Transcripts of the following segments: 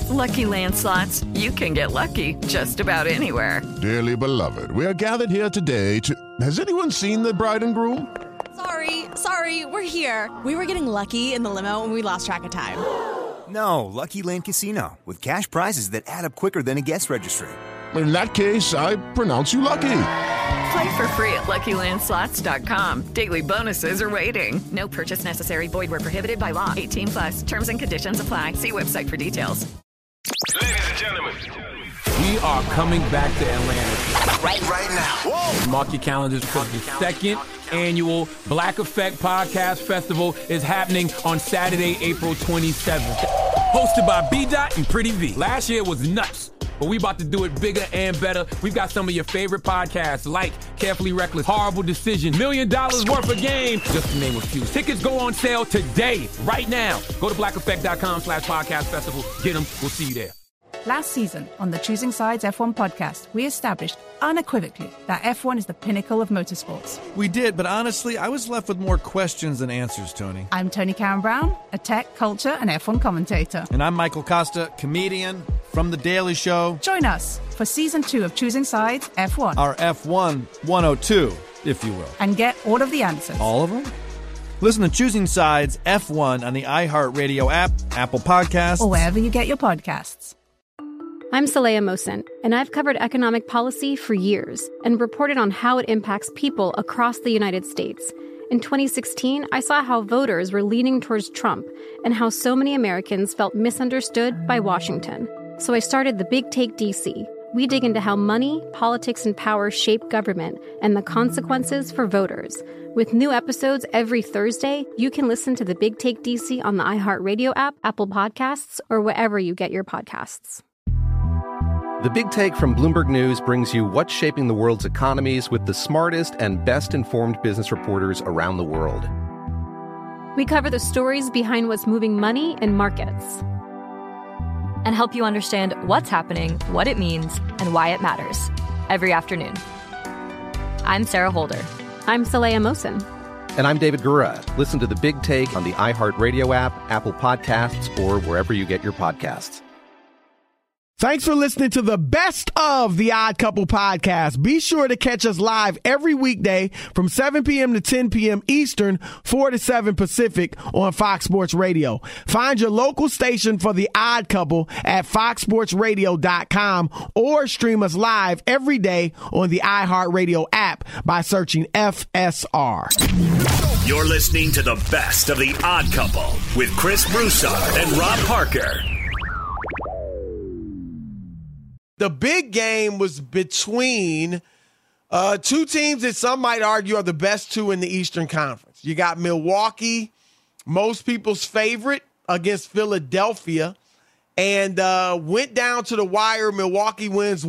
Lucky Land Slots, you can get lucky just about anywhere. Dearly beloved, we are gathered here today to... Has anyone seen the bride and groom? Sorry, we're here. We were getting lucky in the limo and we lost track of time. No, Lucky Land Casino, with cash prizes that add up quicker than a guest registry. In that case, I pronounce you lucky. Play for free at LuckyLandSlots.com. Daily bonuses are waiting. No purchase necessary. Void where prohibited by law. 18+. Terms and conditions apply. See website for details. Ladies and gentlemen, we are coming back to Atlanta Right now. Whoa. Mark your calendars because the second annual Black Effect Podcast Festival is happening on Saturday, April 27th. Hosted by B-Dot and Pretty V. Last year was nuts, but we about to do it bigger and better. We've got some of your favorite podcasts like Carefully Reckless, Horrible Decision, $1 Million Worth of Game, just to name a few. Tickets go on sale today, right now. Go to blackeffect.com/podcast festival. Get them. We'll see you there. Last season on the Choosing Sides F1 podcast, we established unequivocally that F1 is the pinnacle of motorsports. We did, but honestly, I was left with more questions than answers, Tony. I'm Tony Karen Brown, a tech, culture, and F1 commentator. And I'm Michael Costa, comedian from The Daily Show. Join us for Season 2 of Choosing Sides F1. Our F1 102, if you will. And get all of the answers. All of them? Listen to Choosing Sides F1 on the iHeartRadio app, Apple Podcasts, or wherever you get your podcasts. I'm Saleha Mohsen, and I've covered economic policy for years and reported on how it impacts people across the United States. In 2016, I saw how voters were leaning towards Trump and how so many Americans felt misunderstood by Washington. So I started The Big Take DC. We dig into how money, politics, and power shape government and the consequences for voters. With new episodes every Thursday, you can listen to The Big Take DC on the iHeartRadio app, Apple Podcasts, or wherever you get your podcasts. The Big Take from Bloomberg News brings you what's shaping the world's economies with the smartest and best-informed business reporters around the world. We cover the stories behind what's moving money and markets, and help you understand what's happening, what it means, and why it matters every afternoon. I'm Sarah Holder. I'm Saleha Mohsen. And I'm David Gura. Listen to The Big Take on the iHeartRadio app, Apple Podcasts, or wherever you get your podcasts. Thanks for listening to the best of the Odd Couple podcast. Be sure to catch us live every weekday from 7 p.m. to 10 p.m. Eastern, 4 to 7 Pacific on Fox Sports Radio. Find your local station for the Odd Couple at foxsportsradio.com or stream us live every day on the iHeartRadio app by searching FSR. You're listening to the best of the Odd Couple with Chris Broussard and Rob Parker. The big game was between two teams that some might argue are the best two in the Eastern Conference. You got Milwaukee, most people's favorite, against Philadelphia, and went down to the wire. Milwaukee wins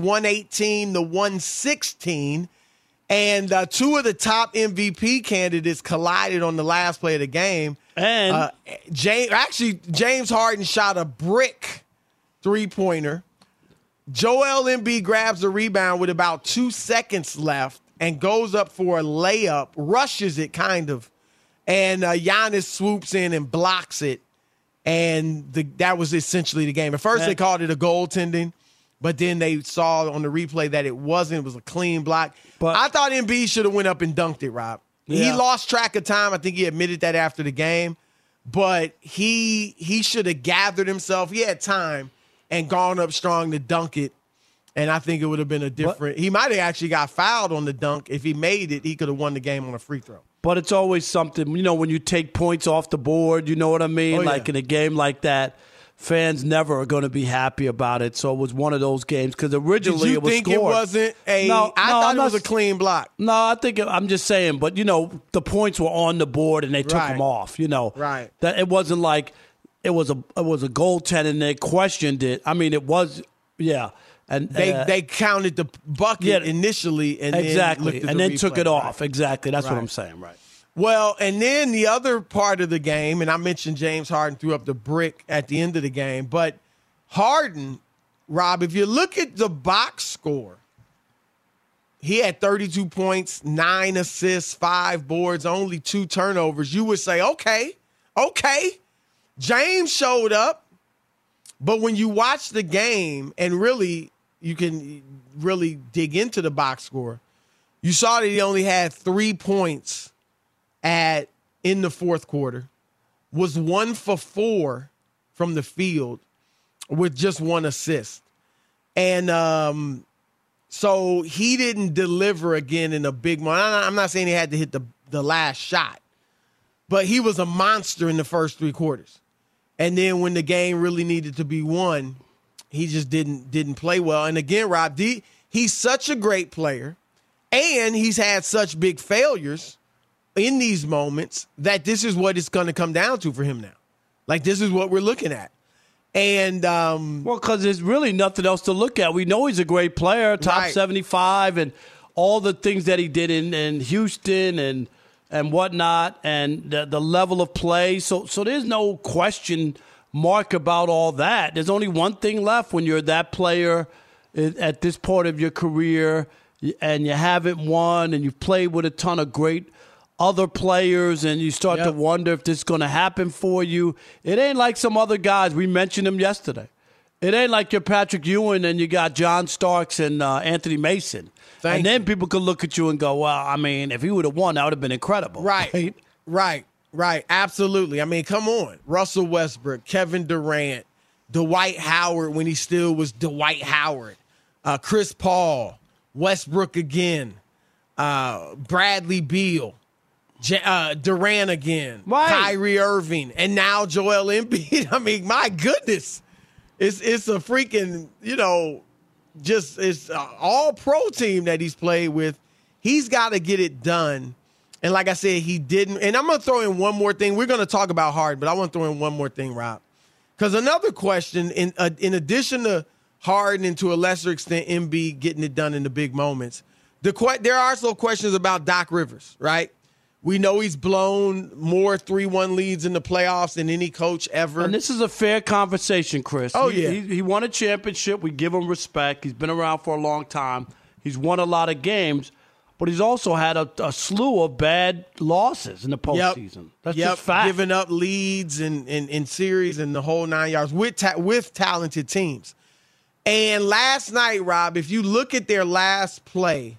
118-116, and two of the top MVP candidates collided on the last play of the game. And James Harden shot a brick three-pointer. Joel Embiid grabs the rebound with about 2 seconds left and goes up for a layup, rushes it kind of, and Giannis swoops in and blocks it, and that was essentially the game. At first they called it a goaltending, but then they saw on the replay that it wasn't. It was a clean block. But I thought Embiid should have went up and dunked it, Rob. Yeah. He lost track of time. I think he admitted that after the game, but he should have gathered himself. He had time and gone up strong to dunk it, and I think it would have been a different – he might have actually got fouled on the dunk. If he made it, he could have won the game on a free throw. But it's always something, when you take points off the board, you know what I mean? Like in a game like that, fans never are going to be happy about it. So it was one of those games because originally it was scored. Did you think it wasn't I thought it was a clean block. No, I'm just saying. But, the points were on the board and they took them off, Right. That it wasn't like – It was a goaltending. They questioned it. I mean, it was, and they counted the bucket initially, and then took it off. Exactly, that's what I'm saying. Right. Well, and then the other part of the game, and I mentioned James Harden threw up the brick at the end of the game, but Harden, Rob, if you look at the box score, he had 32 points, 9 assists, 5 boards, only 2 turnovers. You would say, okay. James showed up. But when you watch the game, and really, you can really dig into the box score, you saw that he only had 3 points in the fourth quarter, was 1 for 4 from the field with just 1 assist. And so he didn't deliver again in a big moment. I'm not saying he had to hit the last shot, but he was a monster in the first 3 quarters. And then when the game really needed to be won, he just didn't play well. And again, Rob, he's such a great player, and he's had such big failures in these moments that this is what it's going to come down to for him now. Like, this is what we're looking at. And well, because there's really nothing else to look at. We know he's a great player, top 75, and all the things that he did in Houston and whatnot, and the level of play. So there's no question mark about all that. There's only one thing left when you're that player at this part of your career, and you haven't won, and you've played with a ton of great other players, and you start to wonder if this is going to happen for you. It ain't like some other guys. We mentioned them yesterday. It ain't like you're Patrick Ewing and you got John Starks and Anthony Mason. And then people could look at you and go, well, I mean, if he would have won, that would have been incredible. Right. Absolutely. I mean, come on. Russell Westbrook, Kevin Durant, Dwight Howard when he still was Dwight Howard, Chris Paul, Westbrook again, Bradley Beal. Durant again, Kyrie Irving, and now Joel Embiid. I mean, my goodness, it's a freaking, it's all pro team that he's played with. He's got to get it done. And like I said, he didn't. And I'm going to throw in one more thing. We're going to talk about Harden, but I want to throw in one more thing, Rob. Because another question, in addition to Harden and to a lesser extent Embiid getting it done in the big moments, there are also questions about Doc Rivers, right? We know he's blown more 3-1 leads in the playoffs than any coach ever. And this is a fair conversation, Chris. Oh, He won a championship. We give him respect. He's been around for a long time. He's won a lot of games. But he's also had a slew of bad losses in the postseason. That's just fact. Giving up leads in series and the whole 9 yards with talented teams. And last night, Rob, if you look at their last play,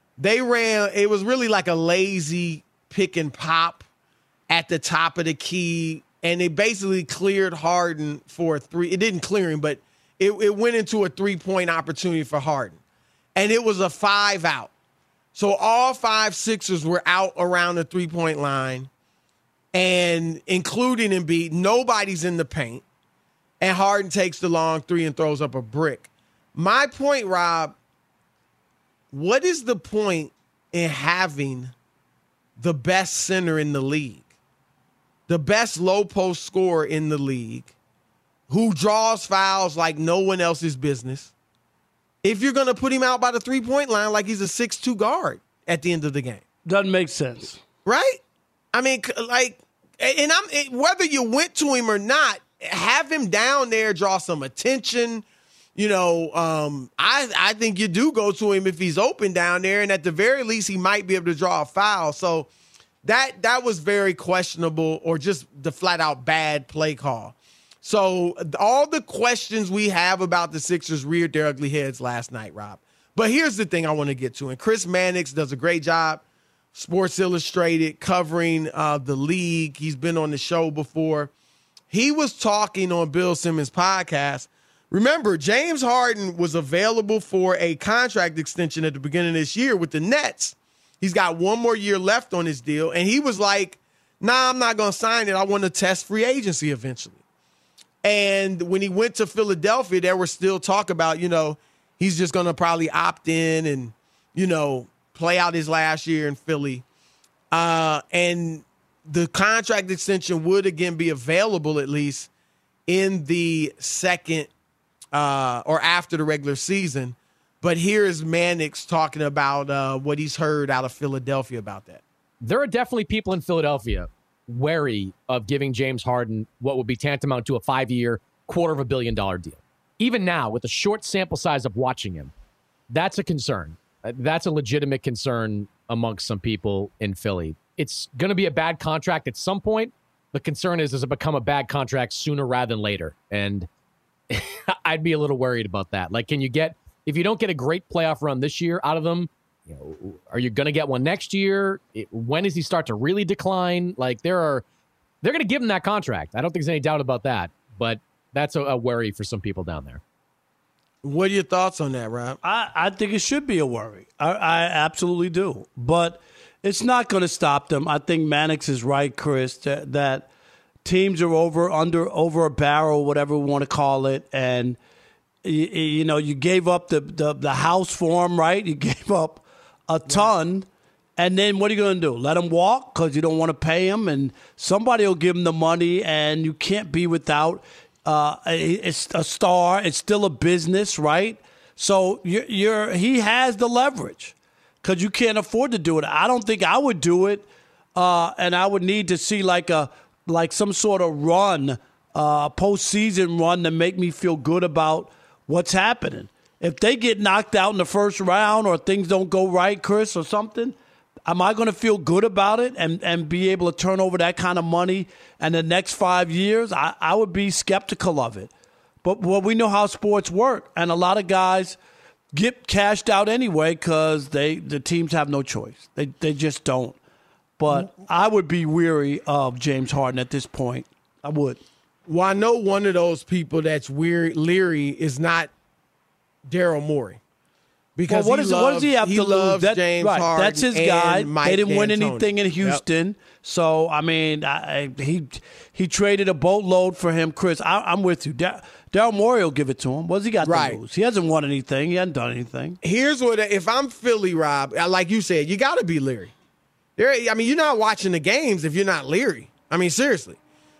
it was really like a lazy pick and pop at the top of the key, and they basically cleared Harden for a 3. It didn't clear him, but it went into a 3-point opportunity for Harden. And it was a 5-out. So all 5 Sixers were out around the 3-point line, and including Embiid, nobody's in the paint. And Harden takes the long 3 and throws up a brick. My point, Rob, what is the point in having the best center in the league, the best low post scorer in the league, who draws fouls like no one else's business, if you're going to put him out by the 3-point line like he's a 6'2" guard at the end of the game? Doesn't make sense. Right? I mean, whether you went to him or not, have him down there, draw some attention. I think you do go to him if he's open down there, and at the very least, he might be able to draw a foul. So that was very questionable, or just the flat-out bad play call. So all the questions we have about the Sixers reared their ugly heads last night, Rob. But here's the thing I want to get to, and Chris Mannix does a great job, Sports Illustrated, covering the league. He's been on the show before. He was talking on Bill Simmons' podcast. Remember, James Harden was available for a contract extension at the beginning of this year with the Nets. He's got 1 more year left on his deal, and he was like, nah, I'm not going to sign it. I want to test free agency eventually. And when he went to Philadelphia, there was still talk about, he's just going to probably opt in and, play out his last year in Philly. And the contract extension would again be available at least in the second or after the regular season. But here is Mannix talking about what he's heard out of Philadelphia about that. There are definitely people in Philadelphia wary of giving James Harden what would be tantamount to a 5-year, $250 million deal. Even now, with the short sample size of watching him, that's a concern. That's a legitimate concern amongst some people in Philly. It's going to be a bad contract at some point. The concern is, does it become a bad contract sooner rather than later? And I'd be a little worried about that. Like, if you don't get a great playoff run this year out of them, are you going to get one next year? When does he start to really decline? Like, they're going to give him that contract. I don't think there's any doubt about that, but that's a worry for some people down there. What are your thoughts on that, Rob? I think it should be a worry. I absolutely do. But it's not going to stop them. I think Mannix is right, Chris, that teams are over a barrel, whatever we want to call it, and you gave up the house for him, right? You gave up a ton, and then what are you going to do? Let him walk because you don't want to pay him, and somebody will give him the money, and you can't be without. It's a star. It's still a business, right? So he has the leverage because you can't afford to do it. I don't think I would do it, and I would need to see like some sort of run, postseason run to make me feel good about what's happening. If they get knocked out in the first round or things don't go right, Chris, or something, am I going to feel good about it and be able to turn over that kind of money in the next 5 years? I would be skeptical of it. But we know how sports work, and a lot of guys get cashed out anyway because the teams have no choice. They just don't. But I would be weary of James Harden at this point. I would. Well, I know one of those people that's leery is not Daryl Morey. Because what does he have to lose? James Harden. That's his guy. They didn't win D'Antoni. anything in Houston. Yep. So, I mean, he traded a boatload for him, Chris. I'm with you. Daryl Morey will give it to him. What's he got to lose? He hasn't won anything. He hasn't done anything. Here's what, if I'm Philly, Rob, like you said, you got to be leery. You're not watching the games if you're not leery. I mean, seriously.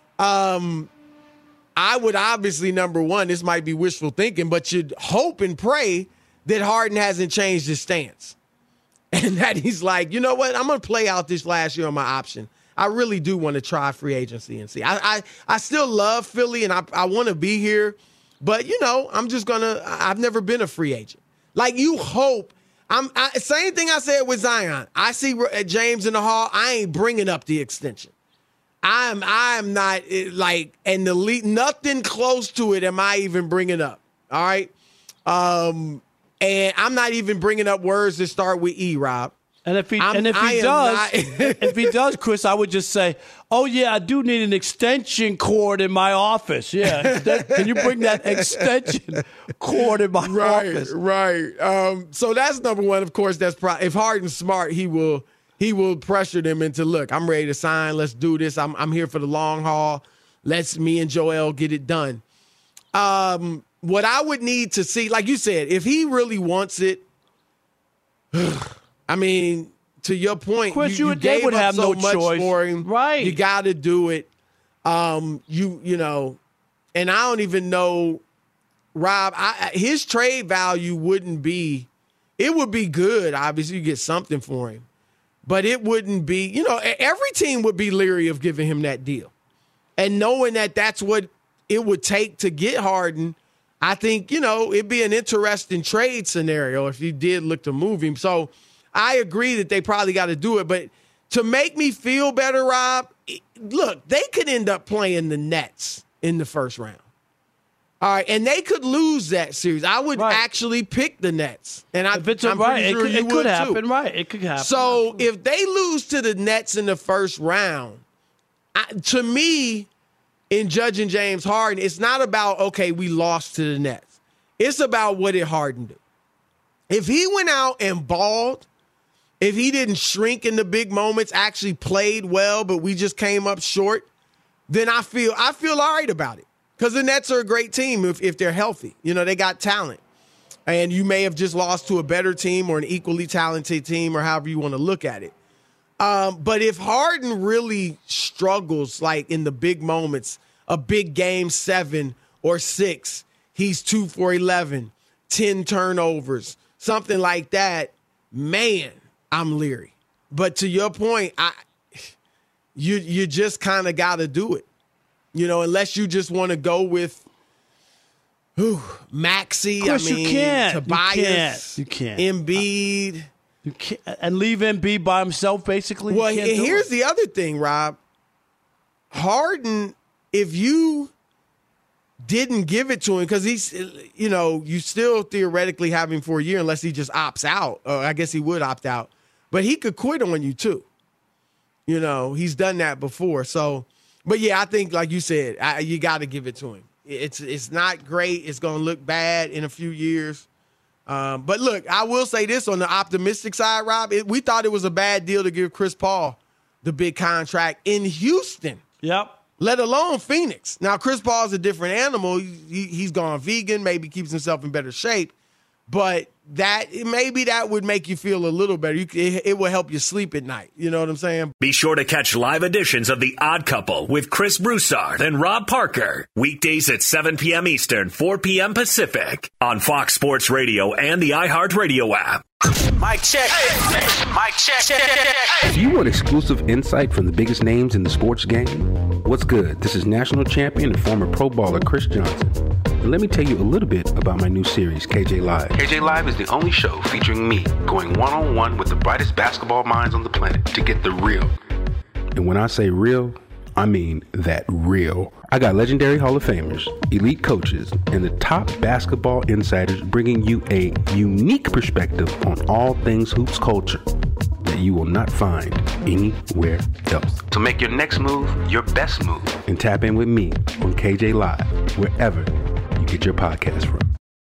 I would obviously, number one, this might be wishful thinking, but you'd hope and pray that Harden hasn't changed his stance. And that he's like, you know what, I'm going to play out this last year on my option. I really do want to try free agency and see. I still love Philly, and I want to be here. But, I'm just going to – I've never been a free agent. Like, you hope – same thing I said with Zion. I see James in the hall. I ain't bringing up the extension. I'm not like, and the league, nothing close to it am I even bringing up. All right. And I'm not even bringing up words that start with E, Rob. And if he does, Chris, I would just say, oh, yeah, I do need an extension cord in my office. Yeah. Can you bring that extension cord in my office? Right. So that's number one. Of course, that's if Harden's smart, he will pressure them into, look, I'm ready to sign. Let's do this. I'm here for the long haul. Let's me and Joel get it done. What I would need to see, like you said, if he really wants it, I mean, to your point, Chris, you they would have so no much choice for him. Right. You got to do it. And I don't even know, Rob, his trade value wouldn't be, it would be good. Obviously, you get something for him. But it wouldn't be, every team would be leery of giving him that deal. And knowing that that's what it would take to get Harden, I think, it'd be an interesting trade scenario if you did look to move him. So I agree that they probably got to do it. But to make me feel better, Rob, look, they could end up playing the Nets in the first round. All right, and they could lose that series. I would actually pick the Nets, and I'm pretty sure it could happen. Too. Right, it could happen. So if they lose to the Nets in the first round, to me, in judging James Harden, it's not about, okay, we lost to the Nets. It's about what did Harden do. If he went out and balled, if he didn't shrink in the big moments, actually played well, but we just came up short, then I feel all right about it. Because the Nets are a great team if they're healthy. They got talent. And you may have just lost to a better team or an equally talented team or however you want to look at it. But if Harden really struggles, like in the big moments, a big game 7 or 6, he's 2 for 11, 10 turnovers, something like that, man, I'm leery. But to your point, you just kind of got to do it. Unless you just want to go with Maxey, you can't. Tobias, you can't. Embiid. You can't, and leave Embiid by himself, basically. Well, here's the other thing, Rob. Harden, if you didn't give it to him because he's, you still theoretically have him for a year unless he just opts out. I guess he would opt out. But he could quit on you, too. He's done that before. So, but yeah, I think, like you said, you got to give it to him. It's not great. It's going to look bad in a few years. But look, I will say this on the optimistic side, Rob. We thought it was a bad deal to give Chris Paul the big contract in Houston. Yep. Let alone Phoenix. Now, Chris Paul's a different animal. He's gone vegan, maybe keeps himself in better shape. But maybe that would make you feel a little better. It will help you sleep at night. You know what I'm saying? Be sure to catch live editions of The Odd Couple with Chris Broussard and Rob Parker. Weekdays at 7 p.m. Eastern, 4 p.m. Pacific on Fox Sports Radio and the iHeartRadio app. Mic check. Mic check. Do you want exclusive insight from the biggest names in the sports game? What's good? This is national champion and former pro baller Chris Johnson. And let me tell you a little bit about my new series, KJ Live. KJ Live is the only show featuring me going one-on-one with the brightest basketball minds on the planet to get the real. And when I say real, I mean that real. I got legendary Hall of Famers, elite coaches, and the top basketball insiders bringing you a unique perspective on all things hoops culture that you will not find anywhere else. So make your next move your best move and tap in with me on KJ Live, wherever you get your podcast from.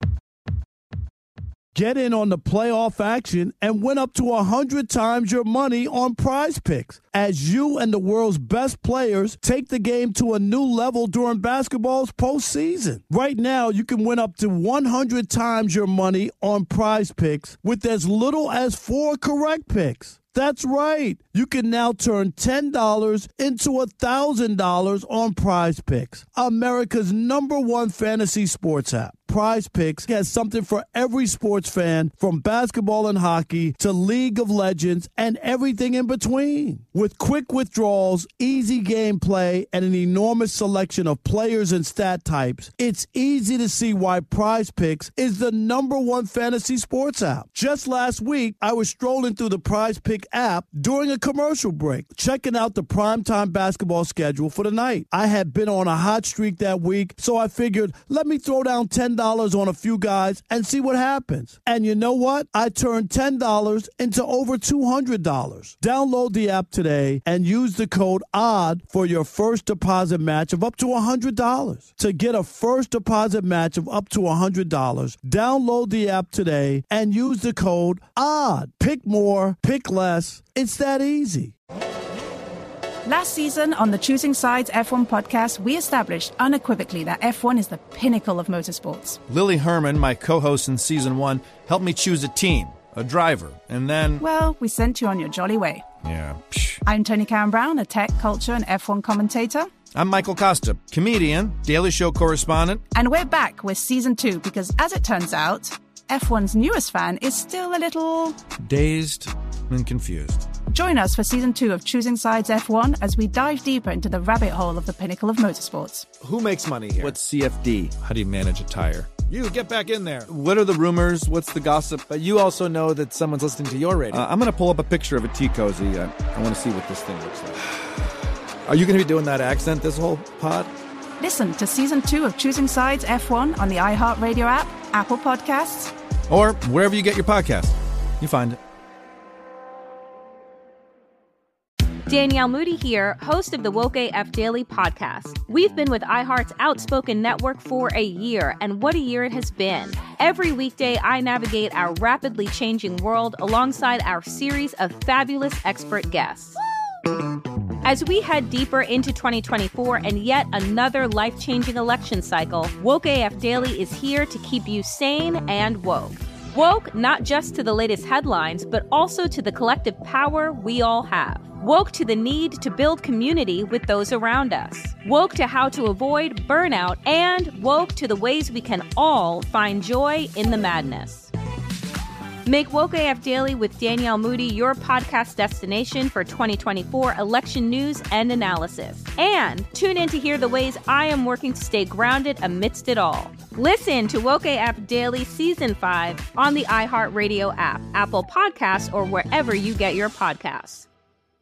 Get in on the playoff action and win up to 100 times your money on Prize Picks as you and the world's best players take the game to a new level during basketball's postseason. Right now, you can win up to 100 times your money on Prize Picks with as little as 4 correct picks. That's right. You can now turn $10 into $1,000 on Prize Picks, America's #1 fantasy sports app. Prize Picks has something for every sports fan, from basketball and hockey to League of Legends and everything in between. With quick withdrawals, easy gameplay, and an enormous selection of players and stat types, it's easy to see why Prize Picks is the #1 fantasy sports app. Just last week, I was strolling through the Prize Pick app during a commercial break, checking out the primetime basketball schedule for the night. I had been on a hot streak that week, so I figured, let me throw down $10 on a few guys and see what happens. And you know what? I turned $10 into over $200. Download the app today and use the code ODD for your first deposit match of up to $100. To get a first deposit match of up to $100, download the app today and use the code ODD. Pick more, pick less. It's that easy. Last season on the Choosing Sides F1 podcast, we established unequivocally that F1 is the pinnacle of motorsports. Lily Herman, my co-host in Season 1, helped me choose a team, a driver, and then... Well, we sent you on your jolly way. Yeah. I'm Tony Karen Brown, a tech, culture, and F1 commentator. I'm Michael Costa, comedian, Daily Show correspondent. And we're back with Season 2 because, as it turns out, F1's newest fan is still a little... dazed and confused. Join us for Season 2 of Choosing Sides F1 as we dive deeper into the rabbit hole of the pinnacle of motorsports. Who makes money here? What's CFD? How do you manage a tire? You, get back in there. What are the rumors? What's the gossip? But you also know that someone's listening to your radio. I'm going to pull up a picture of a tea cozy. I want to see what this thing looks like. Are you going to be doing that accent this whole pod? Listen to Season 2 of Choosing Sides F1 on the iHeartRadio app, Apple Podcasts, or wherever you get your podcast. You find it. Danielle Moody here, host of the Woke AF Daily podcast. We've been with iHeart's Outspoken Network for a year, and what a year it has been. Every weekday, I navigate our rapidly changing world alongside our series of fabulous expert guests. As we head deeper into 2024 and yet another life-changing election cycle, Woke AF Daily is here to keep you sane and woke. Woke not just to the latest headlines, but also to the collective power we all have. Woke to the need to build community with those around us. Woke to how to avoid burnout, and woke to the ways we can all find joy in the madness. Make Woke AF Daily with Danielle Moody your podcast destination for 2024 election news and analysis. And tune in to hear the ways I am working to stay grounded amidst it all. Listen to Woke AF Daily Season 5 on the iHeartRadio app, Apple Podcasts, or wherever you get your podcasts.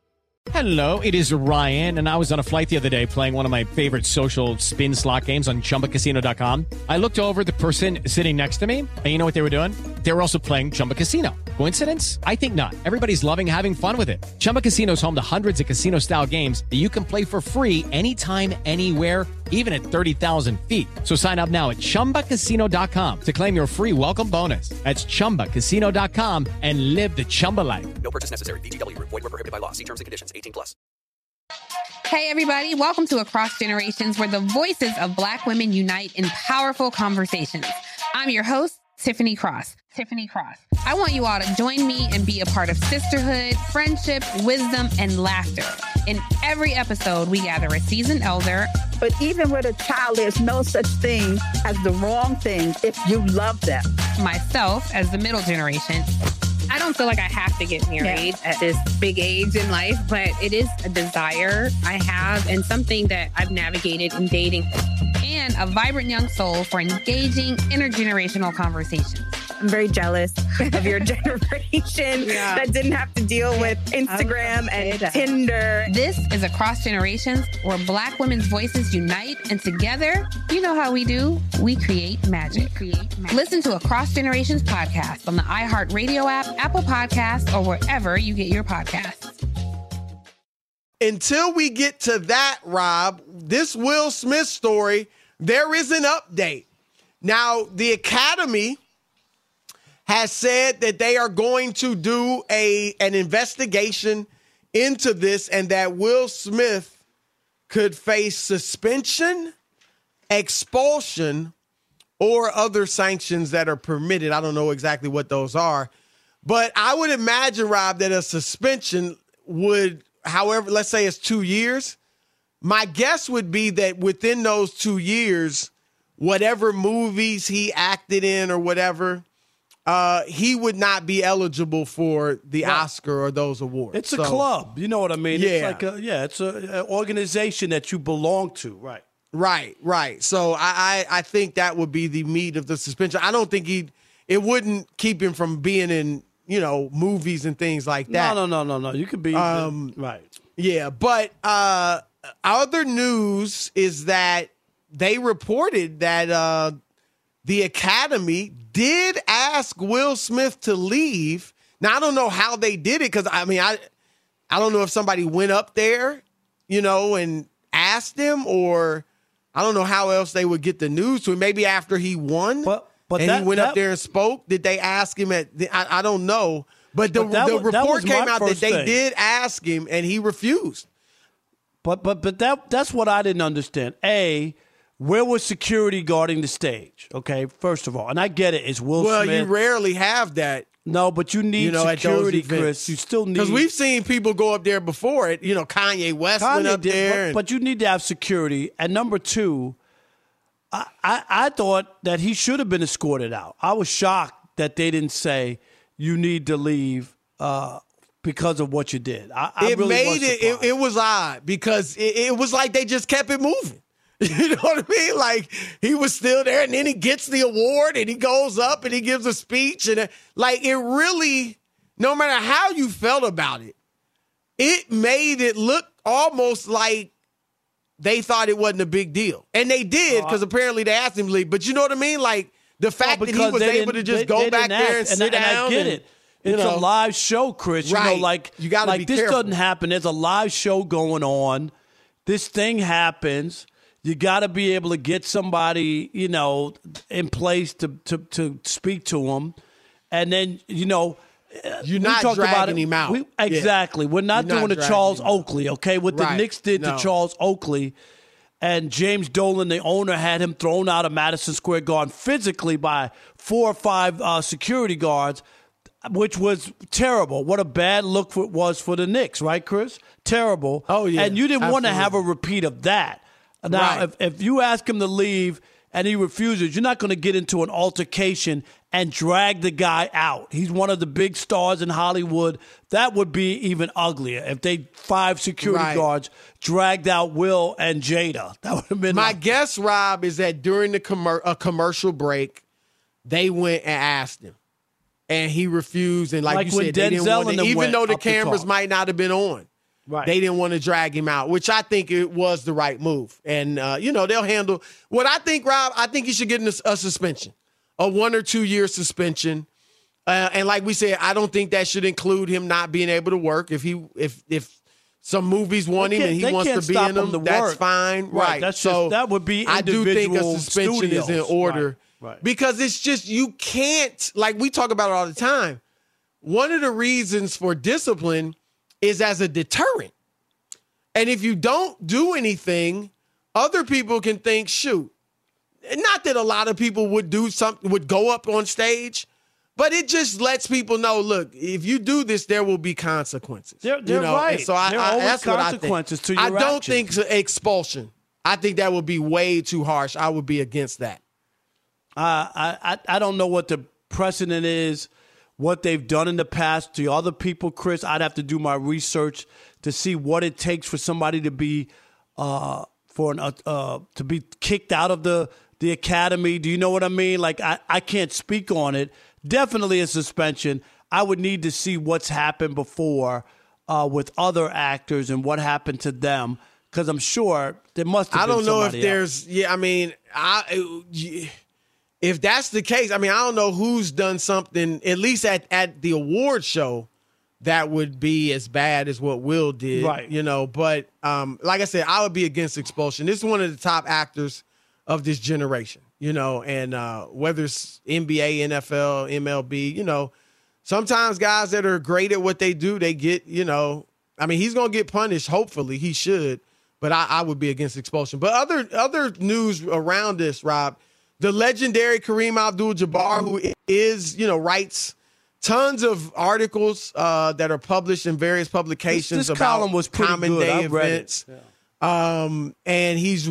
Hello, it is Ryan, and I was on a flight the other day playing one of my favorite social spin slot games on ChumbaCasino.com. I looked over at the person sitting next to me, and you know what they were doing? They were also playing Chumba Casino. Coincidence? I think not. Everybody's loving having fun with it. Chumba Casino is home to hundreds of casino-style games that you can play for free anytime, anywhere, even at 30,000 feet. So sign up now at ChumbaCasino.com to claim your free welcome bonus. That's ChumbaCasino.com and live the Chumba life. No purchase necessary. VGW. Void where prohibited by law. See terms and conditions. 18+. Hey, everybody. Welcome to Across Generations, where the voices of Black women unite in powerful conversations. I'm your host, Tiffany Cross. I want you all to join me and be a part of sisterhood, friendship, wisdom, and laughter. In every episode, we gather a seasoned elder. But even with a child, there's no such thing as the wrong thing if you love them. Myself, as the middle generation. I don't feel like I have to get married at this big age in life, but it is a desire I have and something that I've navigated in dating. And a vibrant young soul for engaging intergenerational conversations. I'm very jealous of your generation that didn't have to deal with Instagram and Tinder. This is Across Generations, where Black women's voices unite, and together, you know how we do, we create magic. Listen to Across Generations podcast on the iHeartRadio app, Apple Podcasts, or wherever you get your podcasts. Until we get to that, Rob, this Will Smith story, there is an update. Now, the Academy has said that they are going to do an investigation into this and that Will Smith could face suspension, expulsion, or other sanctions that are permitted. I don't know exactly what those are. But I would imagine, Rob, that a suspension would, however, let's say it's 2 years. My guess would be that within those 2 years, whatever movies he acted in or whatever, he would not be eligible for the Oscar or those awards. It's a club. You know what I mean? Yeah. It's an organization that you belong to. Right. So I think that would be the meat of the suspension. I don't think it wouldn't keep him from being in, movies and things like that. No. You could be right. Yeah, but other news is that they reported that the Academy did ask Will Smith to leave. Now, I don't know how they did it because, I don't know if somebody went up there, and asked him, or I don't know how else they would get the news to him. Maybe after he won he went up there and spoke. Did they ask him I don't know. But the report came out that they did ask him and he refused. But that's what I didn't understand. Where was security guarding the stage? Okay, first of all, and I get it. It's Will Smith. Well, you rarely have that. No, but you need security, Chris. You still need, because we've seen people go up there before it. Kanye West went up there. But you need to have security. And number two, I thought that he should have been escorted out. I was shocked that they didn't say you need to leave because of what you did. It was odd because it was like they just kept it moving. You know what I mean? Like, he was still there, and then he gets the award, and he goes up, and he gives a speech, and it really, no matter how you felt about it, it made it look almost like they thought it wasn't a big deal. And they did, because apparently they asked him to leave. But you know what I mean? Like, the fact that he was able to just go back there and sit down. And I get it. It's a live show, Chris. Right. You gotta be careful. This doesn't happen. There's a live show going on. This thing happens. You got to be able to get somebody, in place to speak to him. And then, you're not dragging him out. Exactly. We're not doing the Charles Oakley, okay? What the Knicks did to Charles Oakley, and James Dolan, the owner, had him thrown out of Madison Square Garden physically by 4 or 5 security guards, which was terrible. What a bad look it was for the Knicks, right, Chris? Terrible. Oh, yeah. And you didn't want to have a repeat of that. Now, if you ask him to leave and he refuses, you're not going to get into an altercation and drag the guy out. He's one of the big stars in Hollywood. That would be even uglier if 5 security guards dragged out Will and Jada. That would have been my guess, Rob, is that during the commercial break, they went and asked him. And he refused. And like you said, they didn't want to, even though the cameras might not have been on. Right. They didn't want to drag him out, which I think it was the right move. And, they'll handle what I think, Rob. I think he should get a suspension, a 1 or 2 year suspension. And like we said, I don't think that should include him not being able to work. If some movies want him and he wants to be in them, that's fine. Right. That would be individual. I do think a suspension is in order. Right. Because it's just, you can't, like we talk about it all the time. One of the reasons for discipline is as a deterrent. And if you don't do anything, other people can think, shoot, not that a lot of people would do something, would go up on stage, but it just lets people know, look, if you do this, there will be consequences. They're right. And so that's consequences what I think. I don't think expulsion. I think that would be way too harsh. I would be against that. I don't know what the precedent is, what they've done in the past to other people, Chris. I'd have to do my research to see what it takes for somebody to be to be kicked out of the academy. Do you know what I mean? Like I can't speak on it. Definitely a suspension. I would need to see what's happened before with other actors and what happened to them, because I'm sure there must have been somebody else. I don't know if there's. Yeah, I mean, if that's the case, I mean, I don't know who's done something, at least at the award show, that would be as bad as what Will did. Right. But like I said, I would be against expulsion. This is one of the top actors of this generation, and whether it's NBA, NFL, MLB, sometimes guys that are great at what they do, they get, I mean, he's going to get punished. Hopefully he should, but I would be against expulsion. But other news around this, Rob, the legendary Kareem Abdul-Jabbar, who is, writes tons of articles that are published in various publications this about column was pretty common good. day I read events. it. Yeah. And he's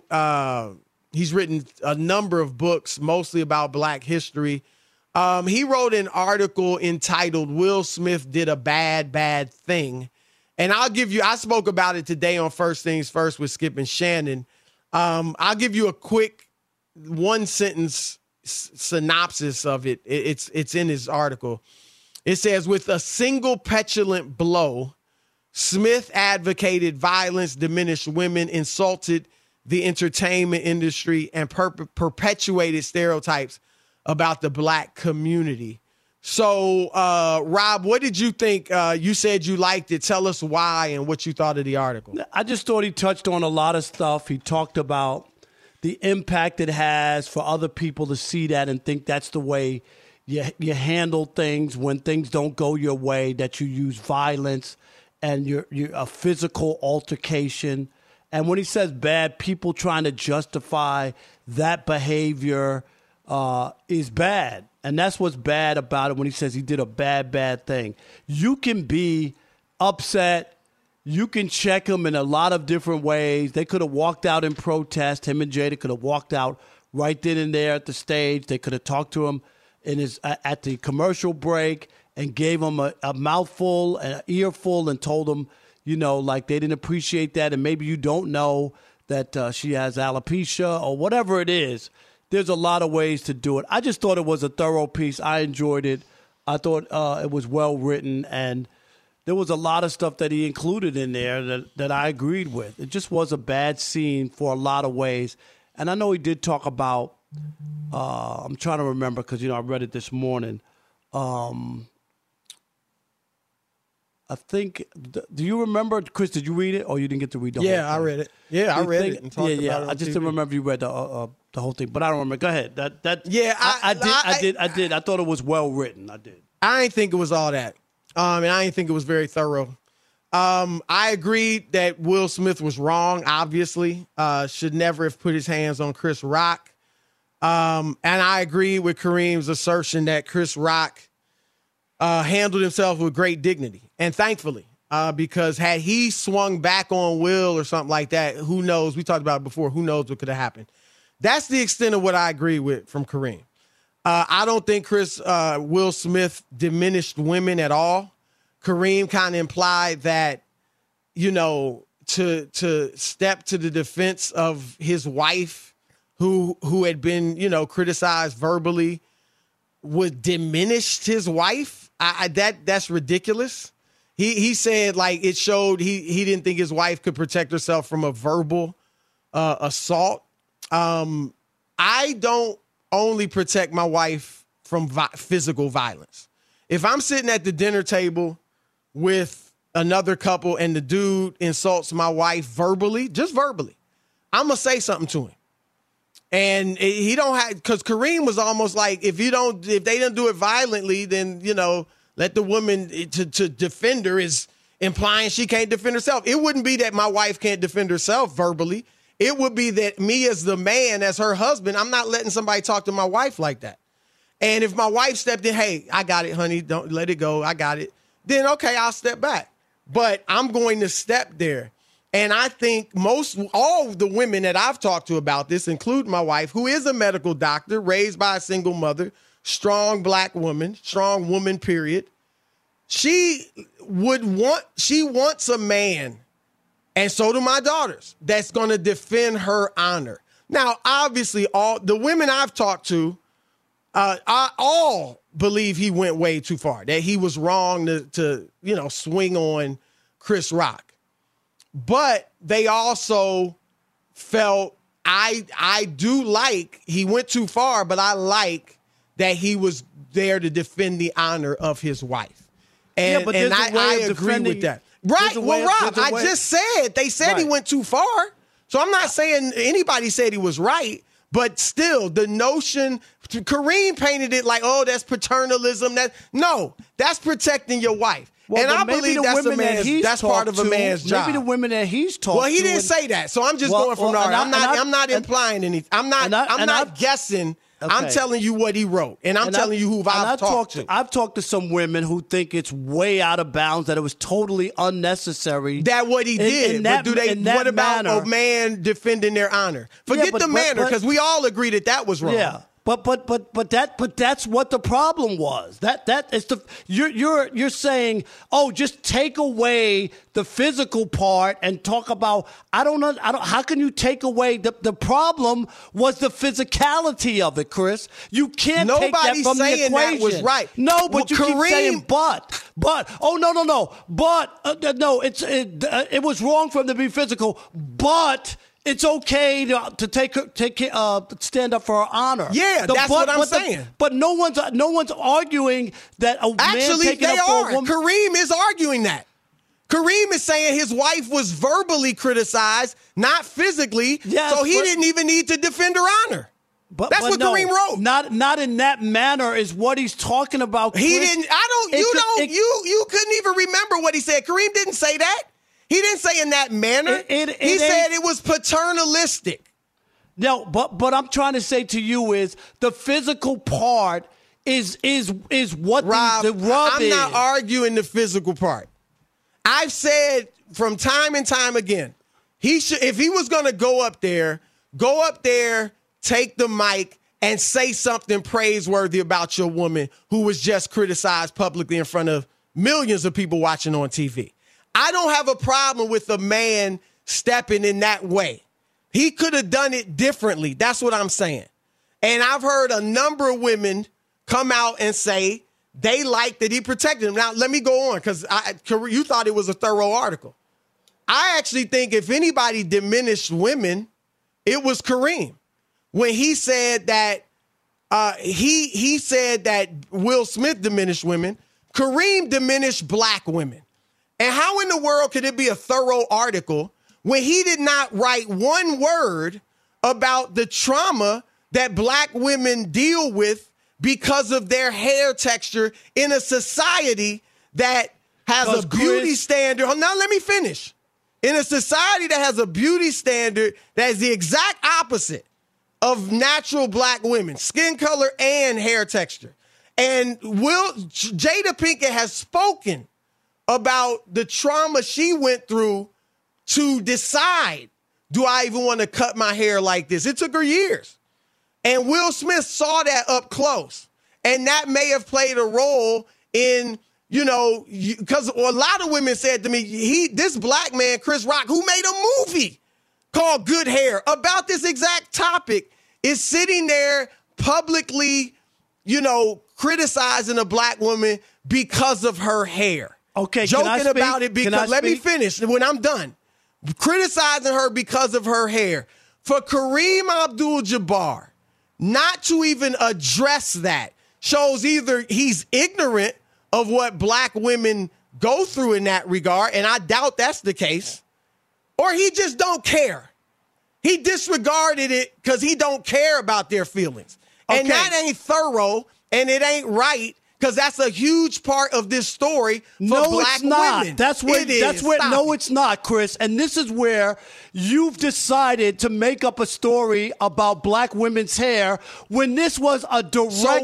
written a number of books, mostly about Black history. He wrote an article entitled "Will Smith Did a Bad Thing." And I spoke about it today on First Things First with Skip and Shannon. I'll give you a quick one sentence synopsis of it. It's in his article. It says, with a single petulant blow, Smith advocated violence, diminished women, insulted the entertainment industry, and perpetuated stereotypes about the Black community. So, Rob, what did you think? You said you liked it. Tell us why and what you thought of the article. I just thought he touched on a lot of stuff. He talked about the impact it has for other people to see that and think that's the way you handle things when things don't go your way, that you use violence and you're a physical altercation. And when he says bad, people trying to justify that behavior is bad. And that's what's bad about it when he says he did a bad thing. You can be upset. You can check him in a lot of different ways. They could have walked out in protest. Him and Jada could have walked out right then and there at the stage. They could have talked to him at the commercial break and gave him a mouthful, an earful, and told him, like they didn't appreciate that. And maybe you don't know that she has alopecia or whatever it is. There's a lot of ways to do it. I just thought it was a thorough piece. I enjoyed it. I thought it was well written, and there was a lot of stuff that he included in there that I agreed with. It just was a bad scene for a lot of ways. And I know he did talk about, I'm trying to remember because, I read it this morning. I think, do you remember, Chris, did you read it or you didn't get to read the whole thing? I read it. Yeah, I read it and talked about it on I just TV. didn't remember if you read the whole thing, but I don't remember. Go ahead. I did. I thought it was well written. I did. I didn't think it was all that. And I didn't think it was very thorough. I agreed that Will Smith was wrong, obviously. Should never have put his hands on Chris Rock. And I agree with Kareem's assertion that Chris Rock handled himself with great dignity. And thankfully, because had he swung back on Will or something like that, who knows? We talked about it before. Who knows what could have happened? That's the extent of what I agree with from Kareem. I don't think Will Smith diminished women at all. Kareem kind of implied that, to step to the defense of his wife, who had been, criticized verbally, would diminish his wife. That's ridiculous. He said, like, it showed he didn't think his wife could protect herself from a verbal assault. I don't only protect my wife from physical violence. If I'm sitting at the dinner table with another couple and the dude insults my wife verbally, just verbally, I'm going to say something to him. And he don't have, because Kareem was almost like, if they don't do it violently, then, let the woman to defend her is implying she can't defend herself. It wouldn't be that my wife can't defend herself verbally. It would be that me as the man, as her husband, I'm not letting somebody talk to my wife like that. And if my wife stepped in, hey, I got it, honey, don't let it go, I got it, then okay, I'll step back. But I'm going to step there. And I think all the women that I've talked to about this, including my wife, who is a medical doctor, raised by a single mother, strong black woman, strong woman, period. She wants a man, and so do my daughters, that's going to defend her honor. Now, obviously, all the women I've talked to, I all believe he went way too far, that he was wrong to swing on Chris Rock. But they also felt, I do like, he went too far, but I like that he was there to defend the honor of his wife. And, I agree with that. Right. Well, Rob, I just said, they said he went too far. So I'm not saying anybody said he was right, but still the notion, Kareem painted it like, oh, that's paternalism. No, that's protecting your wife. Well, and I believe that's part of a man's job. Maybe the women that he's talked to. Well, he didn't say that, so I'm just going from there. I'm not implying anything. I'm not guessing. Okay. I'm telling you what he wrote, and I'm telling you who I've talked to. I've talked to some women who think it's way out of bounds, that it was totally unnecessary. That what he did. What about a man defending their honor? Forget the manner, because we all agree that was wrong. Yeah. But that's what the problem was. That is you're saying, oh, just take away the physical part and talk about, I don't know, how can you take away the problem was the physicality of it, Chris. You can't take that from the equation. That was right. No, but you keep saying but oh no, but no, it was wrong for him to be physical, but it's okay to stand up for our honor. Yeah, that's what I'm saying. But no one's arguing that a man taking up for a woman. Kareem is arguing that. Kareem is saying his wife was verbally criticized, not physically. Yes, so he didn't even need to defend her honor. That's what Kareem wrote. Not in that manner is what he's talking about. Chris. He didn't. You couldn't even remember what he said. Kareem didn't say that. He didn't say in that manner. He said it was paternalistic. No, but I'm trying to say to you is the physical part is what Rob, the rub is. I'm not arguing the physical part. I've said from time and time again, if he was going to go up there, take the mic and say something praiseworthy about your woman who was just criticized publicly in front of millions of people watching on TV. I don't have a problem with a man stepping in that way. He could have done it differently. That's what I'm saying. And I've heard a number of women come out and say they like that he protected them. Now, let me go on, because you thought it was a thorough article. I actually think if anybody diminished women, it was Kareem. When he said that he said that Will Smith diminished women, Kareem diminished black women. And how in the world could it be a thorough article when he did not write one word about the trauma that black women deal with because of their hair texture in a society that has a beauty standard? Now, let me finish. In a society that has a beauty standard that is the exact opposite of natural black women, skin color and hair texture. And Jada Pinkett has spoken about the trauma she went through to decide, do I even want to cut my hair like this? It took her years. And Will Smith saw that up close. And that may have played a role in, because a lot of women said to me, this black man, Chris Rock, who made a movie called Good Hair about this exact topic, is sitting there publicly, criticizing a black woman because of her hair. Okay, joking about it because let me finish when I'm done. Criticizing her because of her hair. For Kareem Abdul-Jabbar not to even address that shows either he's ignorant of what black women go through in that regard, and I doubt that's the case, or he just don't care. He disregarded it because he don't care about their feelings. Okay. And that ain't thorough, and it ain't right, because that's a huge part of this story for black women. That's where it's not, Chris. And this is where you've decided to make up a story about black women's hair when this was a direct. So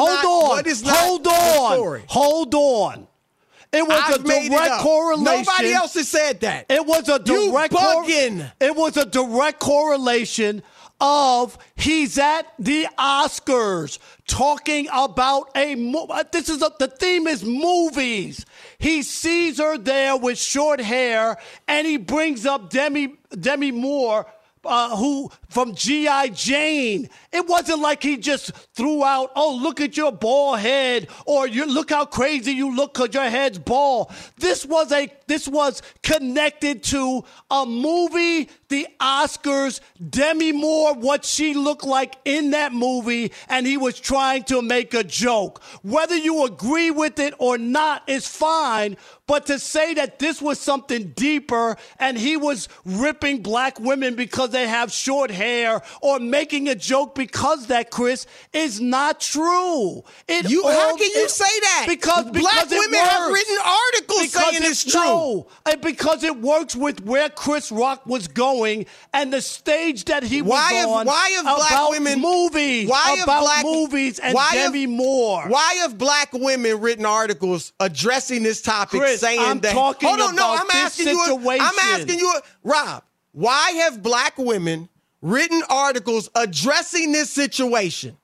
Hold on. It was a direct correlation. Nobody else has said that. It was a direct It was a direct correlation of he's at the Oscars talking about the theme is movies. He sees her there with short hair, and he brings up Demi Moore, who from G.I. Jane. It wasn't like he just threw out, "Oh, look at your bald head," or "Look how crazy you look because your head's bald." This was connected to a movie, the Oscars, Demi Moore, what she looked like in that movie, and he was trying to make a joke. Whether you agree with it or not is fine, but to say that this was something deeper and he was ripping black women because they have short hair or making a joke because that, Chris, is not true. How can you say that? Because black women have written articles saying it's true. No, because it works with where Chris Rock was going and the stage that he was on. Why have black women movies? Movies and Demi Moore? Why have black women written articles addressing this topic, Chris, saying I'm that? talking hold on, no, about I'm this asking situation. I'm asking you, Rob. Why have black women written articles addressing this situation?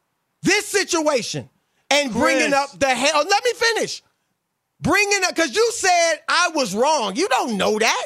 And bringing up the hell. Let me finish. Bringing up, because you said I was wrong. You don't know that.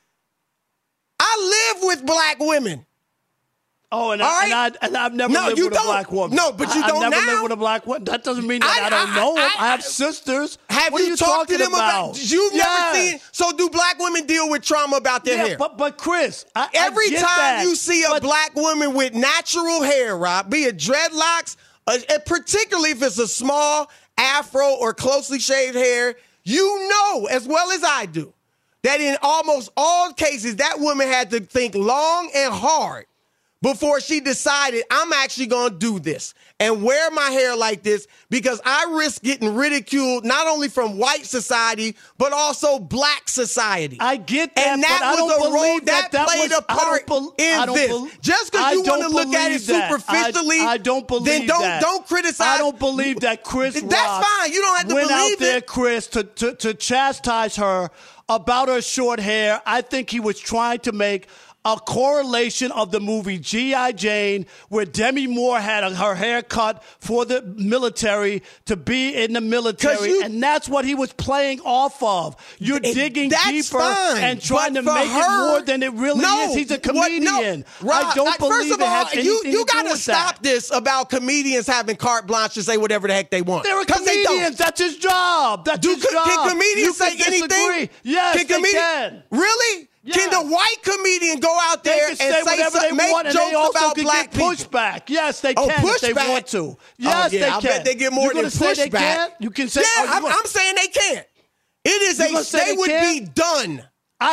I live with black women. Oh, and I've never lived with a black woman. No, but you don't now. I've never lived with a black woman. That doesn't mean that I don't know them. I have sisters. Have you talked to them about? You've never seen. So do black women deal with trauma about their hair? But Chris, every time you see a black woman with natural hair, Rob, be it dreadlocks, particularly if it's a small afro or closely shaved hair, you know as well as I do that in almost all cases that woman had to think long and hard before she decided, I'm actually going to do this and wear my hair like this because I risk getting ridiculed not only from white society, but also black society. I get that, and that but was I don't a role believe that played a part in this. Just because you want to look at it superficially, I don't believe then don't criticize. I don't believe that Chris Rock That's fine. You don't have to went believe out there, it. Chris, to chastise her about her short hair. I think he was trying to make a correlation of the movie G.I. Jane, where Demi Moore had her hair cut for the military to be in the military, and that's what he was playing off of. You're digging deeper and trying to make it more than it really is. He's a comedian. Rob, I don't believe it has anything to do with that. You got to stop this about comedians having carte blanche to say whatever the heck they want. They're comedians. That's his job. That's his job. Can comedians say anything? Yes, they can. Really? Yeah. Can the white comedian go out there and say whatever they want, and they also can get pushback? Yes, they can if they want to. Yes, they can. I bet they get more than pushback. You can say, I'm saying they can't. It is they would be done. I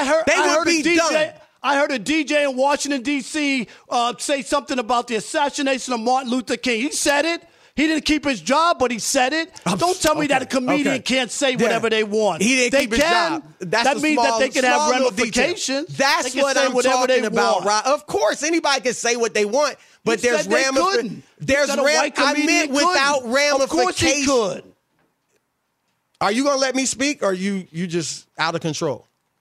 heard a DJ in Washington, D.C. Say something about the assassination of Martin Luther King. He said it. He didn't keep his job, but he said it. Don't tell me that a comedian can't say whatever they want. He didn't keep his job. That means that they can have ramifications. That's what I'm talking about, Rob. Of course, anybody can say what they want, but there's ramifications. I meant without ramifications. Of course he could. Are you going to let me speak, or you just out of control?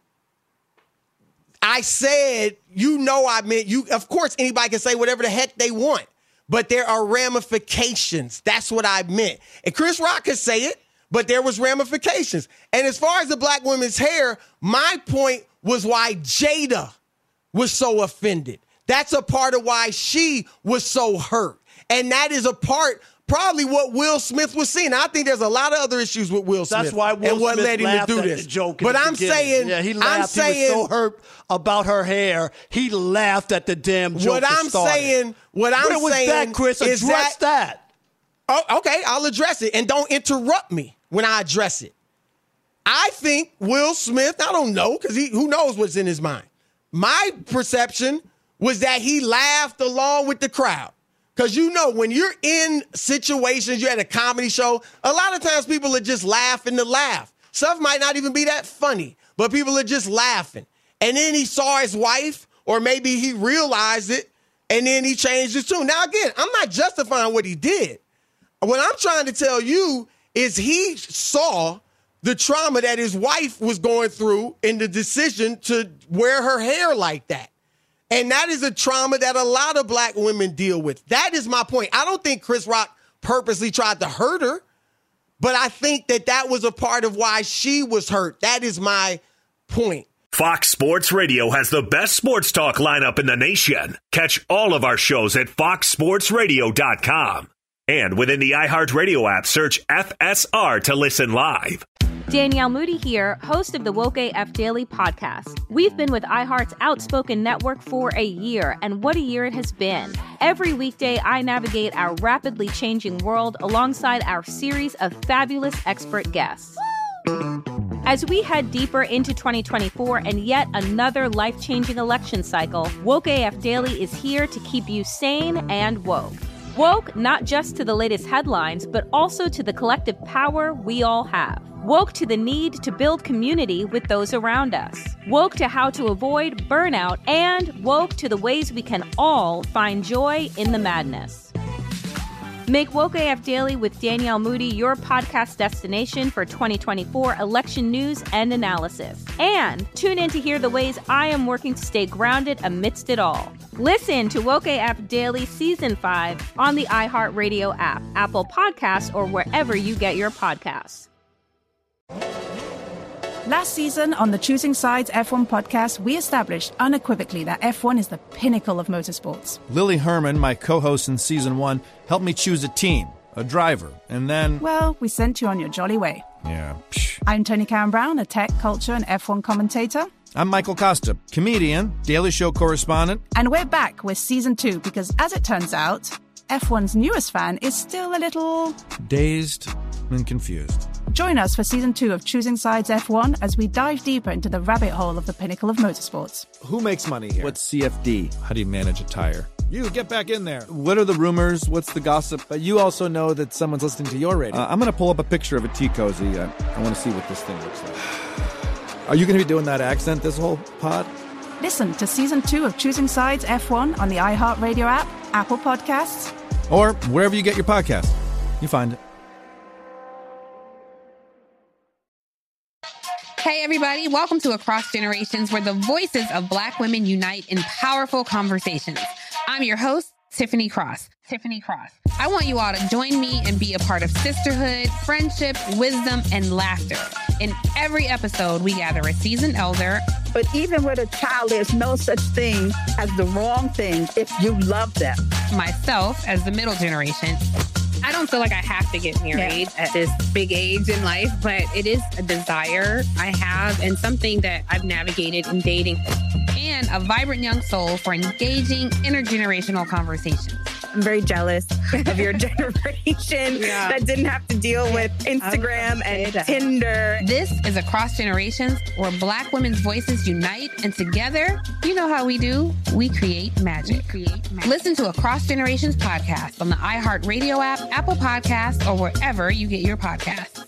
I said, I meant you. Of course, anybody can say whatever the heck they want. But there are ramifications. That's what I meant. And Chris Rock could say it, but there was ramifications. And as far as the black women's hair, my point was why Jada was so offended. That's a part of why she was so hurt. And that is a part probably what Will Smith was seeing. I think there's a lot of other issues with Will Smith. That's why Will and what Smith led him laughed to do at this. the joke. But I'm saying, he laughed. He was so hurt about her hair. He laughed at the damn joke. What I'm saying that, Chris? Is address that. Oh, okay, I'll address it, and don't interrupt me when I address it. I think Will Smith, I don't know, because who knows what's in his mind. My perception was that he laughed along with the crowd. Because when you're in situations, you're at a comedy show, a lot of times people are just laughing to laugh. Stuff might not even be that funny, but people are just laughing. And then he saw his wife, or maybe he realized it, and then he changed his tune. Now, again, I'm not justifying what he did. What I'm trying to tell you is he saw the trauma that his wife was going through in the decision to wear her hair like that. And that is a trauma that a lot of black women deal with. That is my point. I don't think Chris Rock purposely tried to hurt her, but I think that was a part of why she was hurt. That is my point. Fox Sports Radio has the best sports talk lineup in the nation. Catch all of our shows at foxsportsradio.com. And within the iHeartRadio app, search FSR to listen live. Danielle Moody here, host of the Woke AF Daily podcast. We've been with iHeart's Outspoken Network for a year, and what a year it has been. Every weekday, I navigate our rapidly changing world alongside our series of fabulous expert guests. As we head deeper into 2024 and yet another life-changing election cycle, Woke AF Daily is here to keep you sane and woke. Woke not just to the latest headlines, but also to the collective power we all have. Woke to the need to build community with those around us. Woke to how to avoid burnout, and woke to the ways we can all find joy in the madness. Make Woke AF Daily with Danielle Moody your podcast destination for 2024 election news and analysis. And tune in to hear the ways I am working to stay grounded amidst it all. Listen to Woke AF Daily Season 5 on the iHeartRadio app, Apple Podcasts, or wherever you get your podcasts. Last season on the Choosing Sides F1 podcast, we established unequivocally that F1 is the pinnacle of motorsports. Lily Herman, my co-host in Season 1, helped me choose a team, a driver, and then... Well, we sent you on your jolly way. Yeah. I'm Tony Karen Brown, a tech, culture, and F1 commentator. I'm Michael Costa, comedian, Daily Show correspondent. And we're back with Season 2 because, as it turns out, F1's newest fan is still a little... dazed and confused. Join us for Season 2 of Choosing Sides F1 as we dive deeper into the rabbit hole of the pinnacle of motorsports. Who makes money here? What's CFD? How do you manage a tire? You, get back in there. What are the rumors? What's the gossip? But you also know that someone's listening to your radio. I'm going to pull up a picture of a tea cozy. I want to see what this thing looks like. Are you going to be doing that accent this whole pod? Listen to Season 2 of Choosing Sides F1 on the iHeartRadio app, Apple Podcasts, or wherever you get your podcast. You find it. Hey, everybody. Welcome to Across Generations, where the voices of Black women unite in powerful conversations. I'm your host, Tiffany Cross. I want you all to join me and be a part of sisterhood, friendship, wisdom, and laughter. In every episode, we gather a seasoned elder. But even with a child, there's no such thing as the wrong thing if you love them. Myself, as the middle generation. I don't feel like I have to get married at this big age in life, but it is a desire I have and something that I've navigated in dating. And a vibrant young soul for engaging intergenerational conversations. I'm very jealous of your generation that didn't have to deal with Instagram and Tinder. This is Across Generations, where Black women's voices unite, and together, you know how we do, we create magic. Listen to Across Generations podcast on the iHeartRadio app, Apple Podcasts, or wherever you get your podcasts.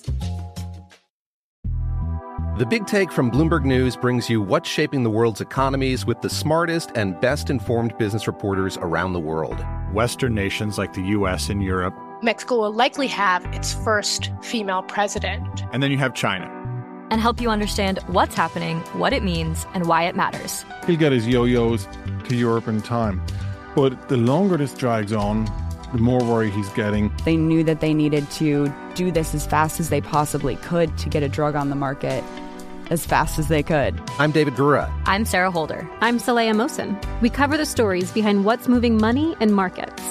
The Big Take from Bloomberg News brings you what's shaping the world's economies with the smartest and best-informed business reporters around the world. Western nations like the U.S. and Europe. Mexico will likely have its first female president. And then you have China. And help you understand what's happening, what it means, and why it matters. He'll get his yo-yos to Europe in time. But the longer this drags on, the more worry he's getting. They knew that they needed to do this as fast as they possibly could to get a drug on the market as fast as they could. I'm David Gura. I'm Sarah Holder. I'm Saleha Mohsen. We cover the stories behind what's moving money and markets.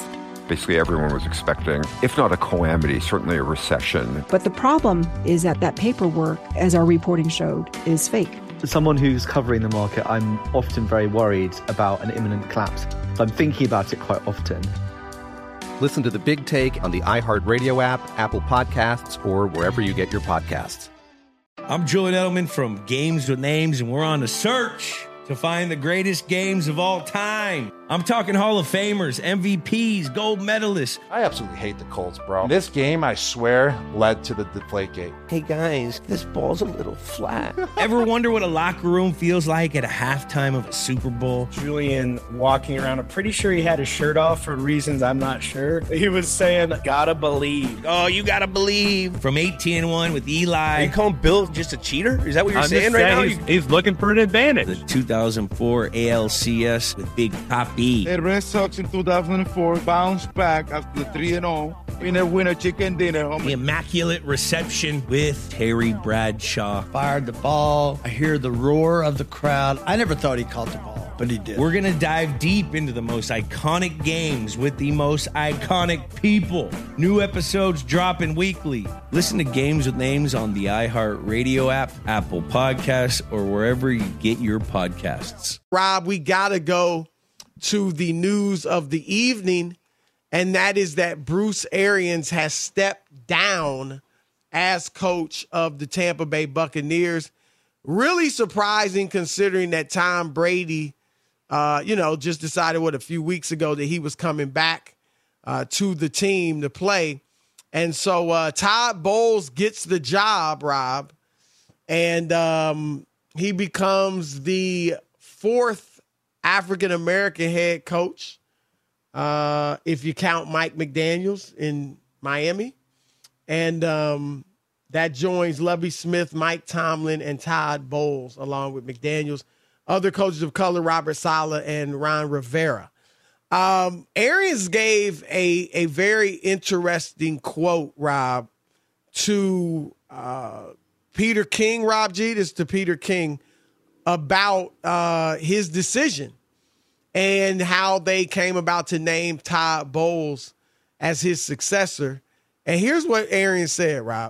Basically, everyone was expecting, if not a calamity, certainly a recession. But the problem is that paperwork, as our reporting showed, is fake. As someone who's covering the market, I'm often very worried about an imminent collapse. So I'm thinking about it quite often. Listen to The Big Take on the iHeartRadio app, Apple Podcasts, or wherever you get your podcasts. I'm Julian Edelman from Games with Names, and we're on a search to find the greatest games of all time. I'm talking Hall of Famers, MVPs, gold medalists. I absolutely hate the Colts, bro. This game, I swear, led to the Deflategate. Hey guys, this ball's a little flat. Ever wonder what a locker room feels like at a halftime of a Super Bowl? Julian walking around, I'm pretty sure he had his shirt off for reasons I'm not sure. He was saying, gotta believe. Oh, you gotta believe. From 18-1 with Eli. Are you calling Bill just a cheater? Is that what you're saying right now? He's looking for an advantage. The 2004 ALCS with Big Papi. The Red Sox in 2004 bounced back after 3-0. Winner chicken dinner. The immaculate reception with Terry Bradshaw. Fired the ball. I hear the roar of the crowd. I never thought he caught the ball, but he did. We're going to dive deep into the most iconic games with the most iconic people. New episodes dropping weekly. Listen to Games with Names on the iHeartRadio app, Apple Podcasts, or wherever you get your podcasts. Rob, we got to go to the news of the evening, and that is that Bruce Arians has stepped down as coach of the Tampa Bay Buccaneers. Really surprising considering that Tom Brady, just decided a few weeks ago that he was coming back to the team to play. And so Todd Bowles gets the job, Rob, and he becomes the fourth African-American head coach, if you count Mike McDaniels in Miami. And that joins Lovie Smith, Mike Tomlin, and Todd Bowles, along with McDaniels. Other coaches of color, Robert Saleh and Ron Rivera. Arians gave a very interesting quote, Rob, to Peter King, Rob G. This to Peter King, about his decision and how they came about to name Todd Bowles as his successor. And here's what Arians said, Rob.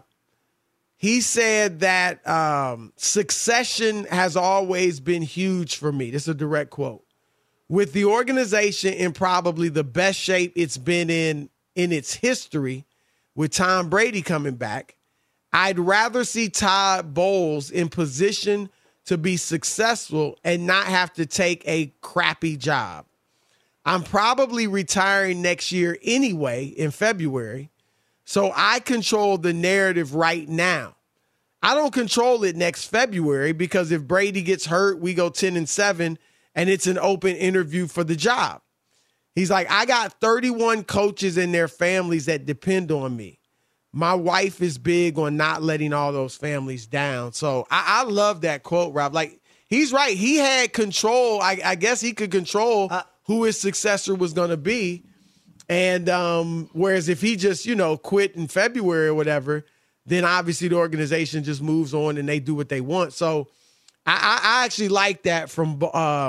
He said that succession has always been huge for me. This is a direct quote. With the organization in probably the best shape it's been in its history, with Tom Brady coming back, I'd rather see Todd Bowles in position to be successful and not have to take a crappy job. I'm probably retiring next year anyway in February, so I control the narrative right now. I don't control it next February because if Brady gets hurt, we go 10-7 and it's an open interview for the job. He's like, I got 31 coaches and their families that depend on me. My wife is big on not letting all those families down. So I love that quote, Rob. Like, he's right. He had control. I guess he could control who his successor was going to be. And whereas if he just, quit in February or whatever, then obviously the organization just moves on and they do what they want. So I actually like that from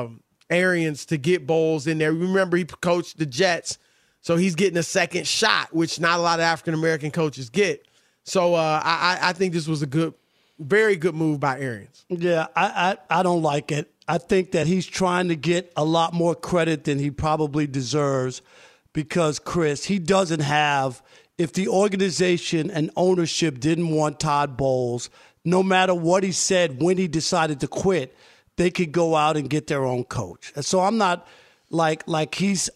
Arians to get Bowles in there. Remember, he coached the Jets. So he's getting a second shot, which not a lot of African-American coaches get. So I think this was a very good move by Arians. Yeah, I don't like it. I think that he's trying to get a lot more credit than he probably deserves because, Chris, he doesn't have – if the organization and ownership didn't want Todd Bowles, no matter what he said when he decided to quit, they could go out and get their own coach. And so I'm not – like he's,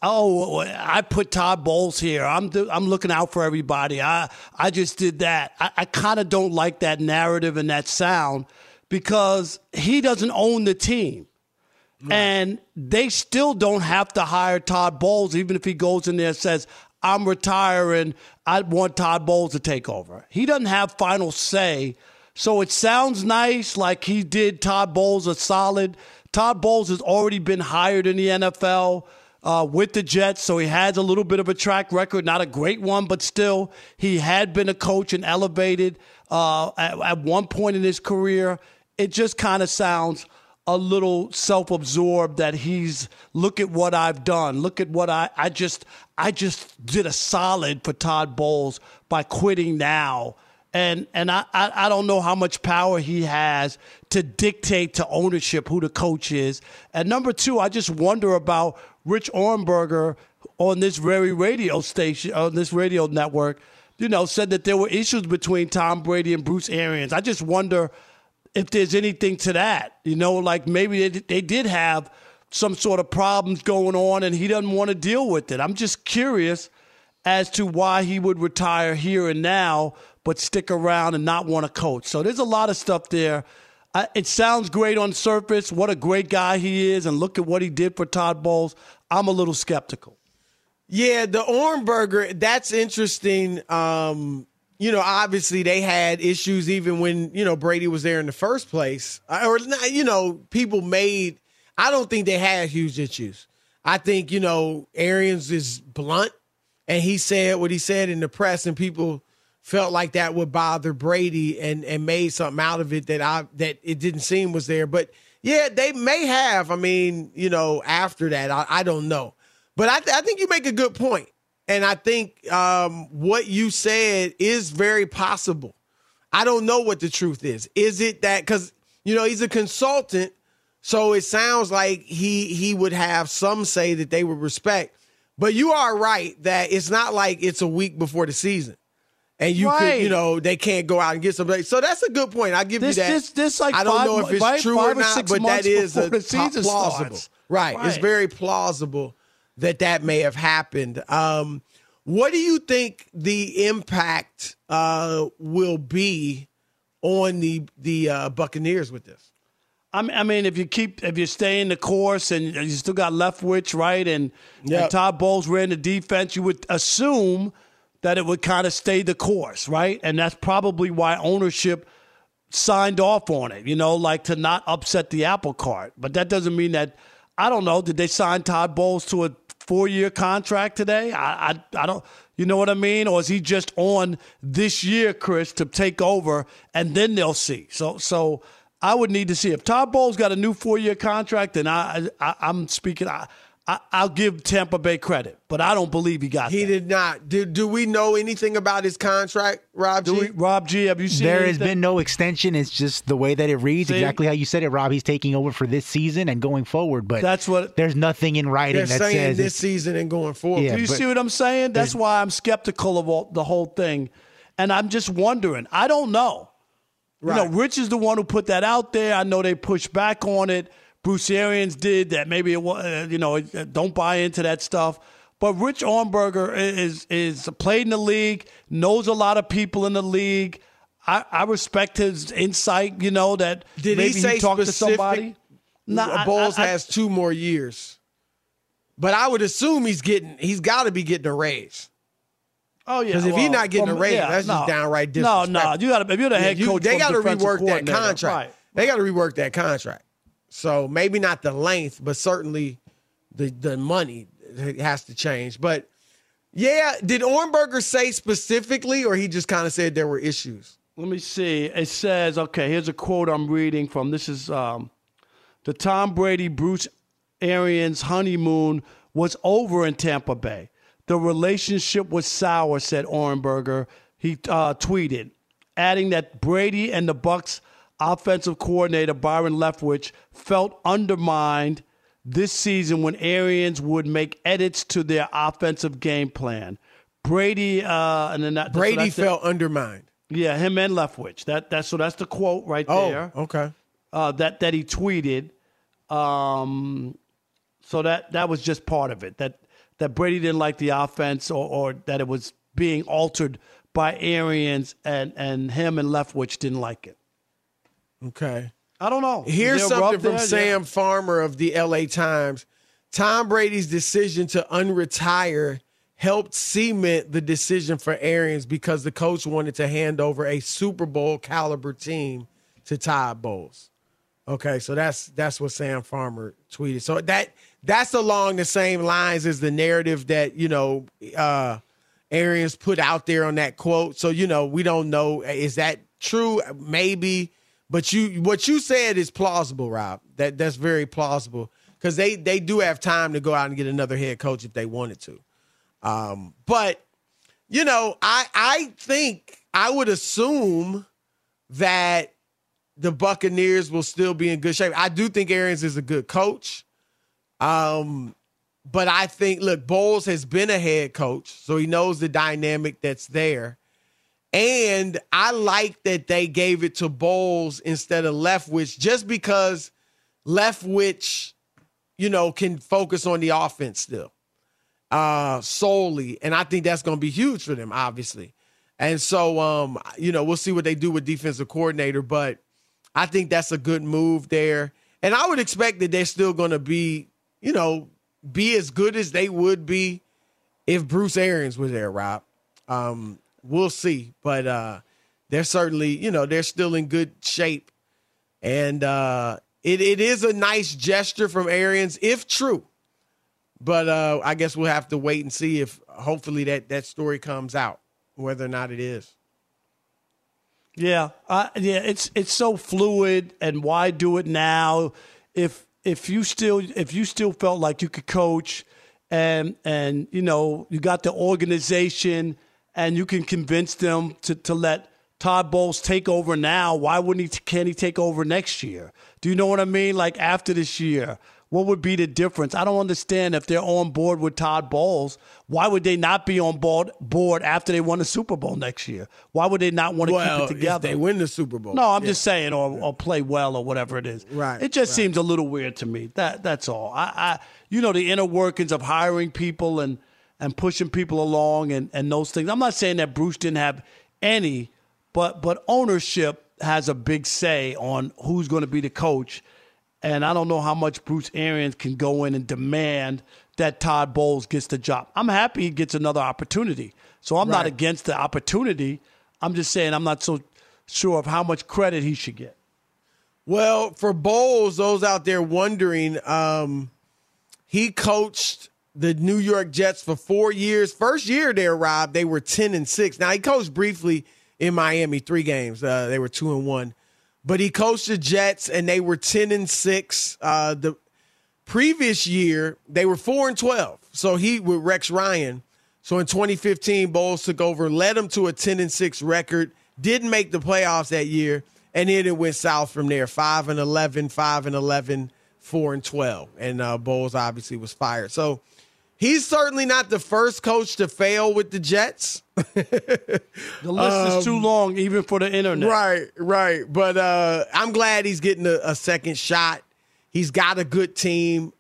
I put Todd Bowles here. I'm looking out for everybody. I just did that. I kind of don't like that narrative and that sound because he doesn't own the team. Right. And they still don't have to hire Todd Bowles, even if he goes in there and says, I'm retiring. I want Todd Bowles to take over. He doesn't have final say. So it sounds nice, like he did Todd Bowles a solid. Todd Bowles has already been hired in the NFL with the Jets, so he has a little bit of a track record, not a great one, but still he had been a coach and elevated at one point in his career. It just kind of sounds a little self-absorbed that he's, look at what I've done. Look at what I just did a solid for Todd Bowles by quitting now. And I don't know how much power he has to dictate to ownership who the coach is. And number two, I just wonder about Rich Ohrnberger on this very radio station, on this radio network, said that there were issues between Tom Brady and Bruce Arians. I just wonder if there's anything to that, like maybe they did have some sort of problems going on and he doesn't want to deal with it. I'm just curious as to why he would retire here and now, but stick around and not want to coach. So there's a lot of stuff there. It sounds great on the surface, what a great guy he is, and look at what he did for Todd Bowles. I'm a little skeptical. Yeah, the Ohrnberger, that's interesting. Obviously they had issues even when, Brady was there in the first place. I don't think they had huge issues. I think, Arians is blunt, and he said what he said in the press, and people felt like that would bother Brady and made something out of it that it didn't seem was there. But, yeah, they may have. After that, I don't know. But I think you make a good point. And I think what you said is very possible. I don't know what the truth is. Is it that because, he's a consultant, so it sounds like he would have some say that they would respect. But you are right that it's not like it's a week before the season. And you could, they can't go out and get somebody. So that's a good point. I'll give you that. This like I don't know if it's true or not, but that is plausible. Starts. Right. It's very plausible that may have happened. What do you think the impact will be on the Buccaneers with this? I mean, if you stay in the course and you still got Leftwich, right, and Todd Bowles ran the defense, you would assume that it would kind of stay the course, right? And that's probably why ownership signed off on it, like to not upset the apple cart. But that doesn't mean that, I don't know, did they sign Todd Bowles to a 4-year contract today? I don't, you know what I mean? Or is he just on this year, Chris, to take over and then they'll see? So I would need to see. If Todd Bowles got a new 4-year contract, then I'm speaking, I'll give Tampa Bay credit, but I don't believe he got He did not. Do we know anything about his contract, Rob G? Rob G, have you seen There anything? has been no extension. It's just the way that it reads. See? Exactly how you said it, Rob. He's taking over for this season and going forward, but there's nothing in writing They're that saying says this season and going forward. Do you see what I'm saying? That's why I'm skeptical of the whole thing. And I'm just wondering. I don't know. Right. Rich is the one who put that out there. I know they pushed back on it. Bruce Arians did that. Maybe it was, don't buy into that stuff. But Rich Ohrnberger is played in the league, knows a lot of people in the league. I respect his insight. That did maybe he say talked to specific? somebody. Bowles has 2 more years, but I would assume he's got to be getting a raise. Oh yeah, because if he's not getting a raise, that's just downright disrespectful. No, you got to. If you're the head coach, they got to defensive rework that coordinator. contract. Right. They got to rework that contract. So maybe not the length, but certainly the money has to change. But yeah, did Ohrnberger say specifically, or he just kind of said there were issues? Let me see. It says, okay, here's a quote I'm reading from. This is the Tom Brady, Bruce Arians honeymoon was over in Tampa Bay. The relationship was sour, said Ohrnberger. He tweeted, adding that Brady and the Bucs offensive coordinator Byron Leftwich felt undermined this season when Arians would make edits to their offensive game plan. Brady felt undermined. Yeah, him and Leftwich. That's the quote right there. Oh, okay. That he tweeted. So that was just part of it. That Brady didn't like the offense or that it was being altered by Arians and him and Leftwich didn't like it. Okay. I don't know. Here's something from Sam Farmer of the LA Times. Tom Brady's decision to unretire helped cement the decision for Arians because the coach wanted to hand over a Super Bowl caliber team to Todd Bowles. Okay, so that's what Sam Farmer tweeted. So that's along the same lines as the narrative that, Arians put out there on that quote. So, we don't know. Is that true? Maybe. But what you said is plausible, Rob. That's very plausible because they do have time to go out and get another head coach if they wanted to. But, you know, I think I would assume that the Buccaneers will still be in good shape. I do think Arians is a good coach. But I think, look, Bowles has been a head coach, so he knows the dynamic that's there. And I like that they gave it to Bowles instead of Leftwich just because Leftwich, you know, can focus on the offense still solely. And I think that's going to be huge for them, obviously. And so, you know, we'll see what they do with defensive coordinator, but I think that's a good move there. And I would expect that they're still going to be, you know, be as good as they would be if Bruce Arians was there, Rob. We'll see. But they're certainly, you know, they're still in good shape. And it is a nice gesture from Arians, if true. But I guess we'll have to wait and see if hopefully that story comes out, whether or not it is. Yeah, it's so fluid, and why do it now? If you still felt like you could coach, and you know you got the organization, and you can convince them to let Todd Bowles take over now, why can't he take over next year? Do you know what I mean? Like after this year, what would be the difference? I don't understand if they're on board with Todd Bowles. Why would they not be on board after they won the Super Bowl next year? Why would they not want to keep it together? If they win the Super Bowl. No, I'm just saying, or play well or whatever it is. Right. It just seems a little weird to me. That's all. I you know, the inner workings of hiring people and pushing people along and those things. I'm not saying that Bruce didn't have any, but ownership has a big say on who's going to be the coach. And I don't know how much Bruce Arians can go in and demand that Todd Bowles gets the job. I'm happy he gets another opportunity. So I'm not against the opportunity. I'm just saying I'm not so sure of how much credit he should get. Well, for Bowles, those out there wondering, he coached the New York Jets for 4 years. First year there, Rob, they were 10-6. Now, he coached briefly in Miami, 3 games. They were 2-1. But he coached the Jets, and they were 10-6. The previous year, they were 4-12. So he with Rex Ryan. So in 2015, Bowles took over, led them to a 10-6 record, didn't make the playoffs that year, and then it went south from there. 5-11, 5-11, 4-12. And Bowles obviously was fired. So he's certainly not the first coach to fail with the Jets. The list is too long, even for the internet. Right. But I'm glad he's getting a second shot. He's got a good team.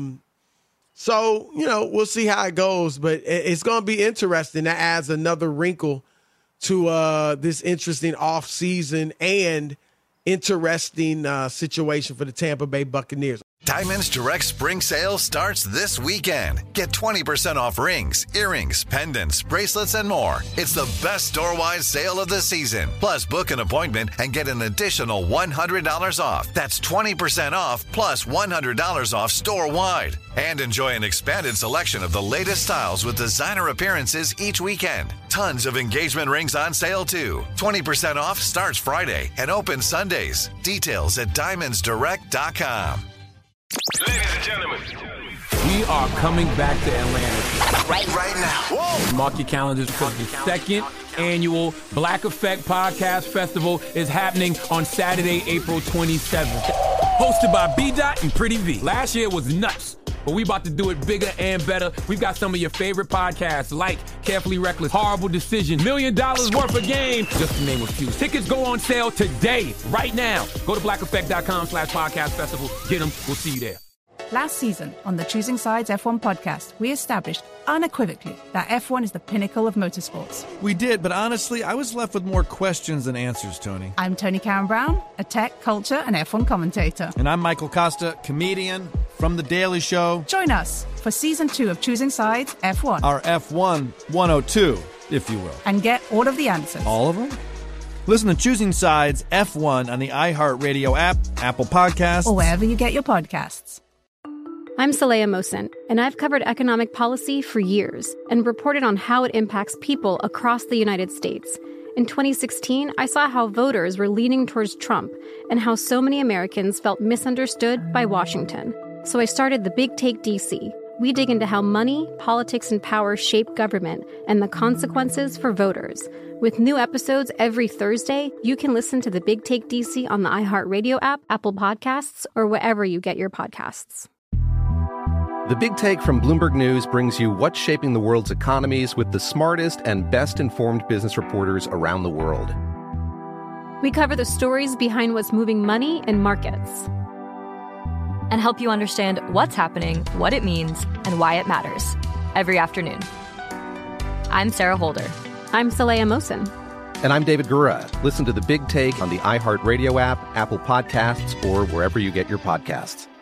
So, you know, we'll see how it goes. But it's going to be interesting. That adds another wrinkle to this interesting offseason and interesting situation for the Tampa Bay Buccaneers. Diamonds Direct Spring Sale starts this weekend. Get 20% off rings, earrings, pendants, bracelets, and more. It's the best store-wide sale of the season. Plus, book an appointment and get an additional $100 off. That's 20% off plus $100 off store-wide. And enjoy an expanded selection of the latest styles with designer appearances each weekend. Tons of engagement rings on sale, too. 20% off starts Friday and opens Sundays. Details at diamondsdirect.com. Ladies and gentlemen, we are coming back to Atlanta right now. Whoa. Mark your calendars because the second annual Black Effect Podcast Festival is happening on Saturday, April 27th. Hosted by B-Dot and Pretty V. Last year was nuts, but we about to do it bigger and better. We've got some of your favorite podcasts like Carefully Reckless, Horrible Decision, $1 Million Worth of Game, just to name a few. Tickets go on sale today, right now. Go to blackeffect.com/podcast festival. Get them. We'll see you there. Last season on the Choosing Sides F1 podcast, we established unequivocally that F1 is the pinnacle of motorsports. We did, but honestly, I was left with more questions than answers, Tony. I'm Tony Karen Brown, a tech, culture, and F1 commentator. And I'm Michael Costa, comedian from The Daily Show. Join us for Season 2 of Choosing Sides F1. Our F1 102, if you will. And get all of the answers. All of them? Listen to Choosing Sides F1 on the iHeartRadio app, Apple Podcasts, or wherever you get your podcasts. I'm Saleha Mohsen, and I've covered economic policy for years and reported on how it impacts people across the United States. In 2016, I saw how voters were leaning towards Trump and how so many Americans felt misunderstood by Washington. So I started The Big Take DC. We dig into how money, politics, and power shape government and the consequences for voters. With new episodes every Thursday, you can listen to The Big Take DC on the iHeartRadio app, Apple Podcasts, or wherever you get your podcasts. The Big Take from Bloomberg News brings you what's shaping the world's economies with the smartest and best-informed business reporters around the world. We cover the stories behind what's moving money and markets. And help you understand what's happening, what it means, and why it matters. Every afternoon. I'm Sarah Holder. I'm Saleha Mohsin. And I'm David Gura. Listen to The Big Take on the iHeartRadio app, Apple Podcasts, or wherever you get your podcasts.